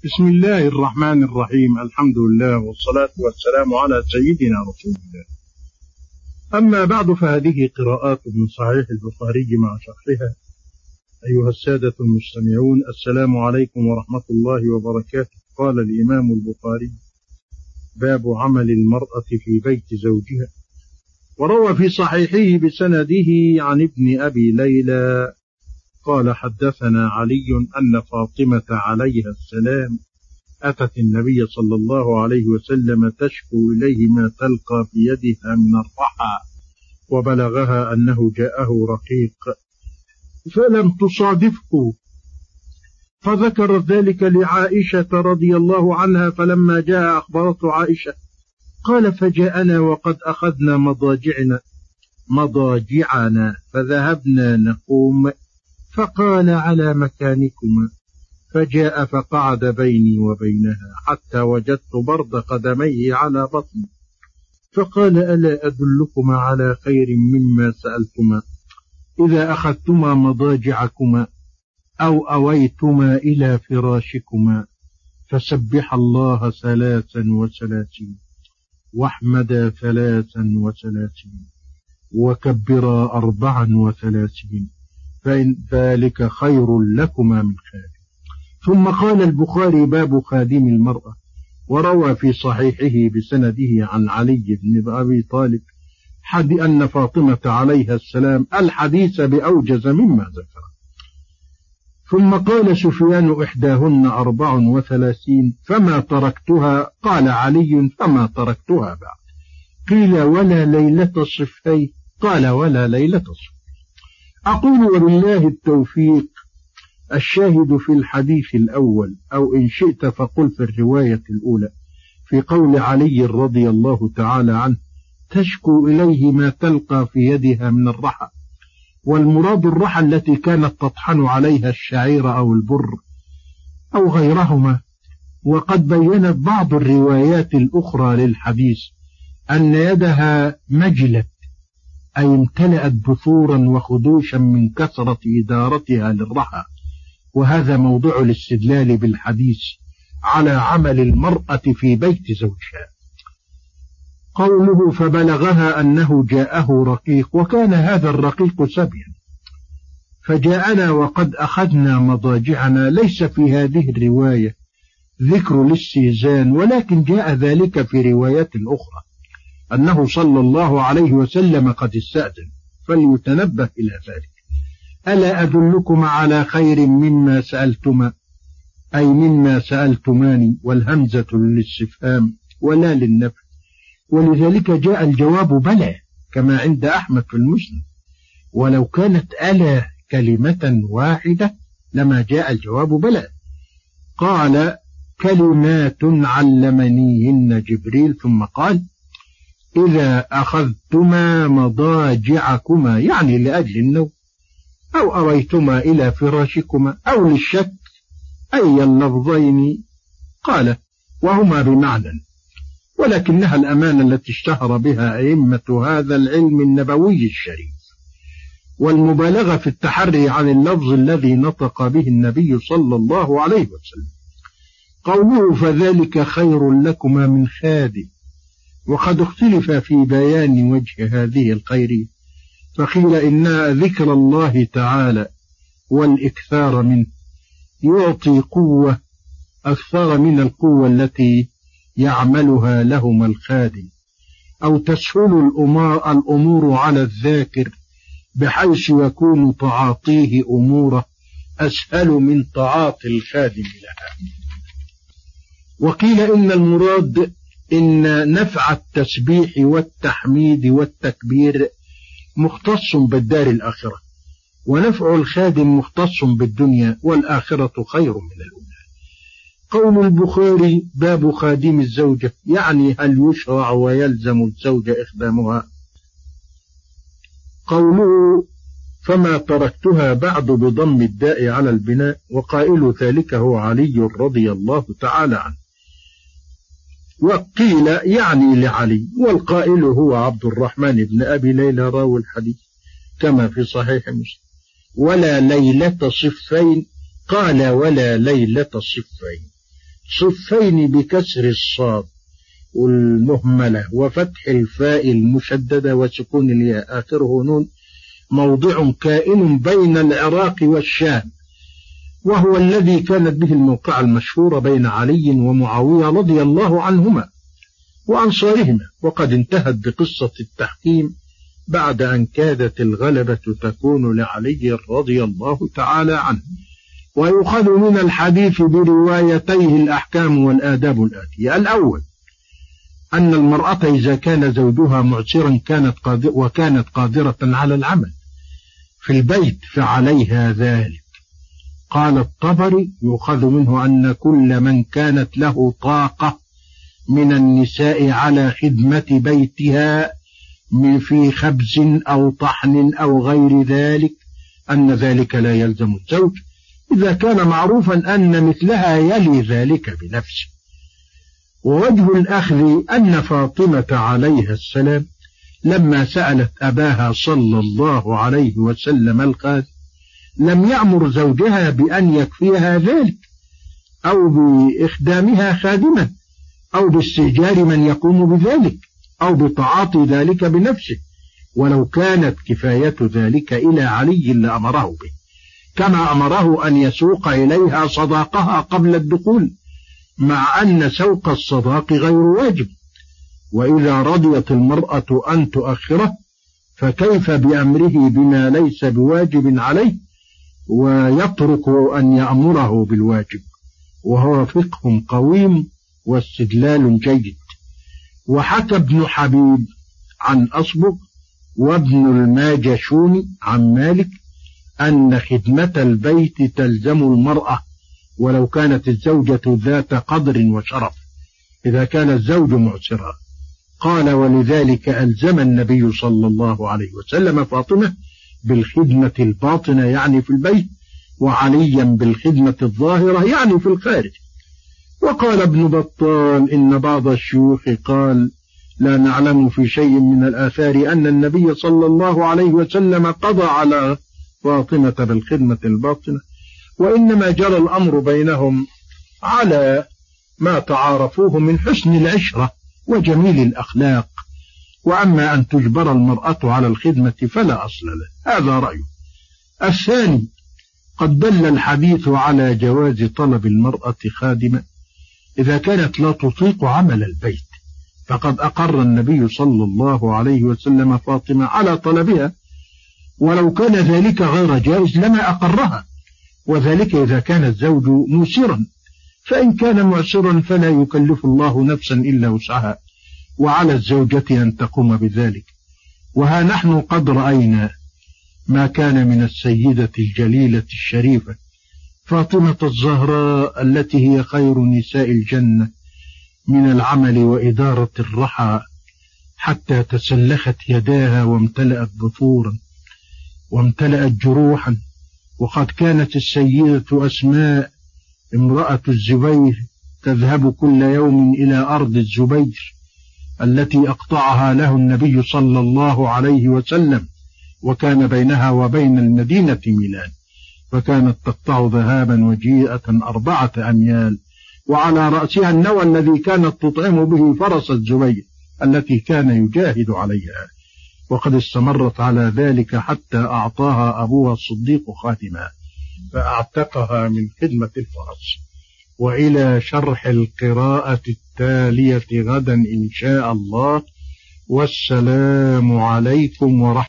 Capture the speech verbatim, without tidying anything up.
بسم الله الرحمن الرحيم. الحمد لله والصلاة والسلام على سيدنا رسول الله. أما بعد، فهذه قراءات من صحيح البخاري مع شرحها. أيها السادة المستمعون، السلام عليكم ورحمة الله وبركاته. قال الإمام البخاري: باب عمل المرأة في بيت زوجها. وروى في صحيحه بسنده عن ابن أبي ليلى قال: حدثنا علي أن فاطمة عليها السلام أتت النبي صلى الله عليه وسلم تشكو إليه ما تلقى في يدها من الرحى، وبلغها أنه جاءه رقيق فلم تصادفه، فذكرت ذلك لعائشة رضي الله عنها، فلما جاء أخبرته عائشة قال: فجاءنا وقد أخذنا مضاجعنا مضاجعنا فذهبنا نقوم، فقال: على مكانكما، فجاء فقعد بيني وبينها حتى وجدت برد قدميه على بطني، فقال: ألا أدلكما على خير مما سألتما؟ إذا أخذتما مضاجعكما أو أويتما إلى فراشكما فسبح الله ثلاثا وثلاثين، واحمدا ثلاثا وثلاثين، وكبرا أربعا وثلاثين، فإن ذلك خير لكما من خادم. ثم قال البخاري: باب خادم المرأة. وروى في صحيحه بسنده عن علي بن أبي طالب حد أن فاطمة عليها السلام الحديث بأوجز مما ذكر. ثم قال سفيان: إحداهن أربع وثلاثين فما تركتها. قال علي: فما تركتها بعد. قيل: ولا ليلة الصفين؟ قال: ولا ليلة الصفين. أقول وبالله التوفيق. الشاهد في الحديث الأول، أو إن شئت فقل في الرواية الأولى، في قول علي رضي الله تعالى عنه: تشكو إليه ما تلقى في يدها من الرحى، والمراد الرحى التي كانت تطحن عليها الشعير أو البر أو غيرهما. وقد بينت بعض الروايات الأخرى للحديث أن يدها مجلت، أي امتلأت بثورا وخدوشا من كثرة إدارتها للرحى، وهذا موضع الاستدلال بالحديث على عمل المرأة في بيت زوجها. قوله: فبلغها أنه جاءه رقيق، وكان هذا الرقيق سبيا. فجاءنا وقد أخذنا مضاجعنا، ليس في هذه الرواية ذكر الاستئذان، ولكن جاء ذلك في روايات أخرى أنه صلى الله عليه وسلم قد استأذن، فليتنبه إلى ذلك. ألا أدلكم على خير مما سألتما، أي مما سألتماني، والهمزة للاستفهام ولا للنفي، ولذلك جاء الجواب بلى كما عند أحمد في المسند، ولو كانت ألا كلمة واحدة لما جاء الجواب بلى. قال: كلمات علمنيهن جبريل، ثم قال: إذا أخذتما مضاجعكما، يعني لأجل النوم، أو أويتما إلى فراشكما، أو للشك، أي اللفظين قال، وهما بمعنى، ولكنها الأمانة التي اشتهر بها أئمة هذا العلم النبوي الشريف، والمبالغة في التحري عن اللفظ الذي نطق به النبي صلى الله عليه وسلم. قوله: فذلك خير لكما من خادم. وقد اختلف في بيان وجه هذه الخيرية، فقيل إن ذكر الله تعالى والإكثار منه يعطي قوة أكثر من القوة التي يعملها لهما الخادم، أو تسهل الأمور على الذاكر بحيث يكون تعاطيه أموره أسهل من تعاطي الخادم لها. وقيل إن المراد إن نفع التسبيح والتحميد والتكبير مختص بالدار الآخرة، ونفع الخادم مختص بالدنيا، والآخرة خير من الأولى. قول البخاري: باب خادم الزوجة، يعني هل يشرع ويلزم الزوجة إخدامها؟ قوله: فما تركتها بعد بضم الداء على البناء، وقائل ذلك هو علي رضي الله تعالى عنه. وقيل يعني لعلي، والقائل هو عبد الرحمن بن أبي ليلى راوي الحديث كما في صحيح مسلم. ولا ليلة صفين، قال: ولا ليلة صفين، صفين بكسر الصاد والمهملة وفتح الفاء المشددة وسكون الياء آخره نون، موضع كائن بين العراق والشام، وهو الذي كانت به الموقعة المشهورة بين علي ومعاوية رضي الله عنهما وأنصارهما، وقد انتهت بقصة التحكيم بعد أن كادت الغلبة تكون لعلي رضي الله تعالى عنه. ويؤخذ من الحديث بروايتيه الأحكام والآداب الآتية: الأول أن المرأة إذا كان زوجها معسرا كانت قادر وكانت قادرة على العمل في البيت فعليها ذلك. قال الطبري: يؤخذ منه أن كل من كانت له طاقة من النساء على خدمة بيتها من في خبز أو طحن أو غير ذلك أن ذلك لا يلزم الزوج إذا كان معروفا أن مثلها يلي ذلك بنفسه. ووجه الأخذ أن فاطمة عليها السلام لما سألت أباها صلى الله عليه وسلم الخادم لم يأمر زوجها بأن يكفيها ذلك أو بإخدامها خادما أو باستئجار من يقوم بذلك أو بتعاطي ذلك بنفسه، ولو كانت كفاية ذلك إلى علي لأمره به، كما أمره أن يسوق إليها صداقها قبل الدخول، مع أن سوق الصداق غير واجب. وإذا رضيت المرأة أن تؤخره فكيف بأمره بما ليس بواجب عليه ويترك أن يأمره بالواجب؟ وهو فقه قويم واستدلال جيد. وحكى ابن حبيب عن أصبغ وابن الماجشون عن مالك أن خدمة البيت تلزم المرأة ولو كانت الزوجة ذات قدر وشرف إذا كان الزوج معسرا. قال: ولذلك ألزم النبي صلى الله عليه وسلم فاطمة بالخدمة الباطنة يعني في البيت، وعليا بالخدمة الظاهرة يعني في الخارج. وقال ابن بطال: إن بعض الشيوخ قال: لا نعلم في شيء من الآثار أن النبي صلى الله عليه وسلم قضى على فاطمة بالخدمة الباطنة، وإنما جرى الأمر بينهم على ما تعارفوه من حسن العشرة وجميل الأخلاق، وأما أن تجبر المرأة على الخدمة فلا أصل له. هذا رأيه. الثاني: قد دل الحديث على جواز طلب المرأة خادمة إذا كانت لا تطيق عمل البيت، فقد أقر النبي صلى الله عليه وسلم فاطمة على طلبها، ولو كان ذلك غير جائز لما أقرها، وذلك إذا كان الزوج موسرا، فإن كان معسرا فلا يكلف الله نفسا إلا وسعها، وعلى الزوجة أن تقوم بذلك. وها نحن قد رأينا ما كان من السيدة الجليلة الشريفة فاطمة الزهراء التي هي خير نساء الجنة من العمل وإدارة الرحى، حتى تسلخت يداها وامتلأت بثورا وامتلأت جروحا. وقد كانت السيدة أسماء امرأة الزبير تذهب كل يوم إلى أرض الزبير التي أقطعها له النبي صلى الله عليه وسلم، وكان بينها وبين المدينة ميلان، فكانت تقطع ذهابا وجيئة أربعة أميال، وعلى رأسها النوى الذي كانت تطعم به فرس الزبير التي كان يجاهد عليها، وقد استمرت على ذلك حتى أعطاها أبوها الصديق خاتما فأعتقها من خدمة الفرس. وإلى شرح القراءة التالية غدا إن شاء الله، والسلام عليكم ورحمة الله.